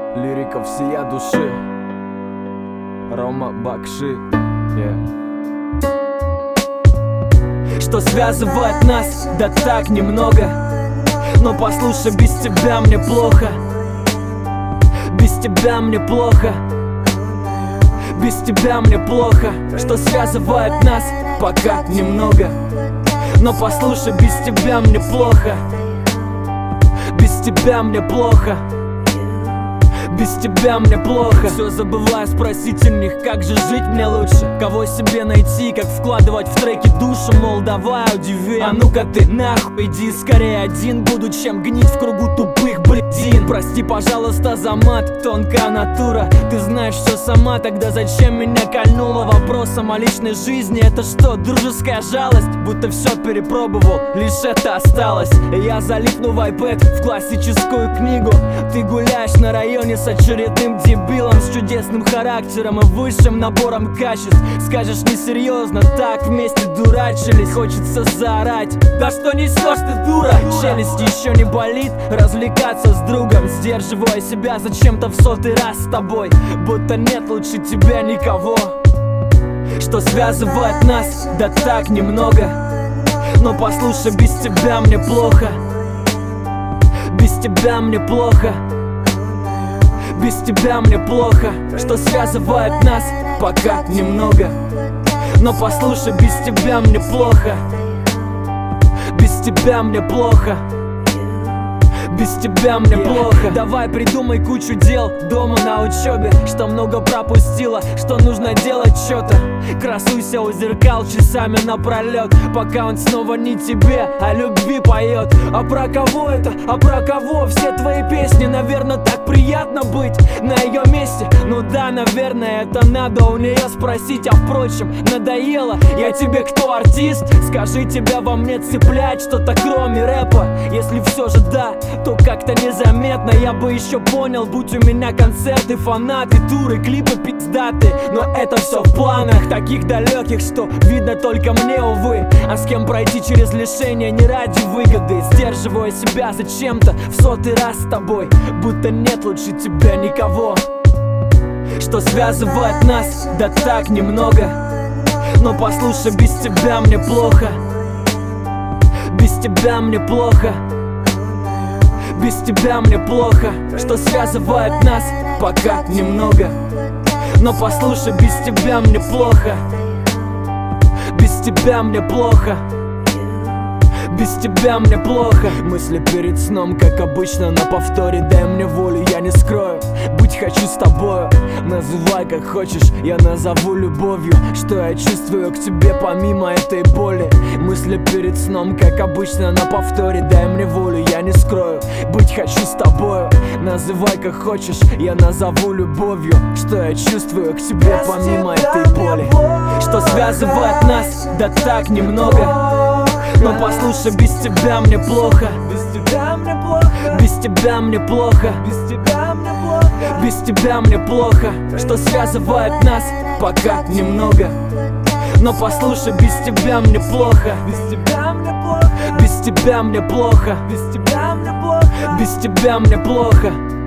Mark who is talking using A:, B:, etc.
A: Лирика всея души. Рома Бакши.
B: Что связывает нас, да так немного. Но послушай, без тебя мне плохо. Без тебя мне плохо. Без тебя мне плохо. Что связывает нас, пока немного. Но послушай, без тебя мне плохо. Без тебя мне плохо. Без тебя мне плохо. Все забываю спросить у них, как же жить мне лучше. Кого себе найти, как вкладывать в треки душу. Мол, давай удиви, а ну-ка ты нахуй иди. Скорее один буду, чем гнить в кругу тупых бредин. Прости, пожалуйста, за мат, тонкая натура. Ты знаешь все сама, тогда зачем меня кольнула вопросом о личной жизни? Это что, дружеская жалость? Будто все перепробовал, лишь это осталось. И я залипну в iPad, в классическую книгу. Ты гуляешь на районе с очередным дебилом, с чудесным характером и высшим набором качеств. Скажешь несерьезно, так вместе дурачились. Хочется заорать: да что несешь ты, дура? Челюсть еще не болит, развлекаться с другом. Сдерживая себя зачем-то в 100-й раз с тобой. Будто нет лучше тебя никого. Что связывает нас, да так немного. Но послушай, без тебя мне плохо. Без тебя мне плохо. Без тебя мне плохо. Что связывает нас, пока немного. Но послушай, без тебя мне плохо. Без тебя мне плохо. Без тебя мне плохо. Давай придумай кучу дел дома на учебе, что много пропустила, что нужно делать что-то. Красуйся у зеркал часами напролет, пока он снова не тебе, а любви поет. А про кого это? А про кого все твои песни? Наверное, так приятно быть на ее месте. Ну да, наверное, это надо у нее спросить. А впрочем, надоело. Я тебе кто, артист? Скажи, тебя во мне цеплять что-то кроме рэпа? Если все же да, то как-то незаметно я бы еще понял, будь у меня концерты, фанаты, туры, клипы пиздаты. Но это все в планах, таких далеких, что видно только мне, увы. А с кем пройти через лишение не ради выгоды, сдерживая себя зачем-то в 100-й раз с тобой. Будто нет лучше тебя никого. Что связывает нас, да так немного. Но послушай, без тебя мне плохо. Без тебя мне плохо. Без тебя мне плохо. Что связывает нас, пока немного. Но послушай, без тебя мне плохо. Без тебя мне плохо. Без тебя мне плохо. Мысли перед сном, как обычно, на повторе. Дай мне волю, я не скрою. Быть хочу с тобою. Называй как хочешь, я назову любовью. Что я чувствую к тебе помимо этой боли. Мысли перед сном, как обычно, на повторе. Дай мне волю, я не скрою. Быть хочу с тобою. Называй как хочешь, я назову любовью. Что я чувствую к тебе помимо этой боли. Что связывает нас, да так немного. Но послушай, без тебя мне плохо.
A: Без тебя мне плохо.
B: Без тебя мне плохо.
A: Без тебя мне плохо.
B: Без тебя мне плохо. Что связывает нас, пока немного. Но послушай, без тебя мне плохо.
A: Без тебя мне плохо.
B: Без тебя мне плохо.
A: Без тебя мне плохо.
B: Без тебя мне плохо.